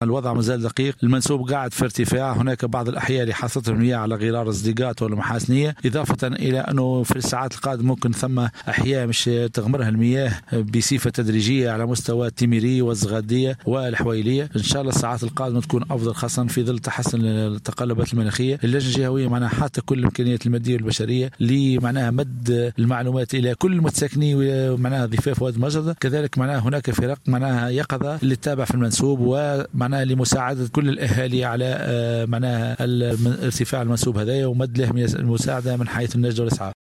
الوضع مازال دقيق، المنسوب قاعد في ارتفاع، هناك بعض الأحياء اللي حصلت المياه على غرار الزديقات والمحاسنية، إضافة إلى أنه في الساعات القادمة ممكن ثم أحياء مش تغمرها المياه بصفة تدريجية على مستوى التيميرية والزغادية والحويلية. إن شاء الله الساعات القادمة تكون أفضل، خاصة في ظل تحسن التقلبات المناخية. اللجنة الجهوية معناها حتى كل الإمكانيات المادية والبشرية لمعناها مد المعلومات إلى كل المتساكنين ومعناها ضفاف وادي المجرد. كذلك معناها هناك فرق معناها يقظة اللي تتابع في المنسوب ومعناها لمساعدة كل الأهالي على معناها ارتفاع المنسوب هذايا ومد لهم المساعدة من حيث النجدة والإسعاف.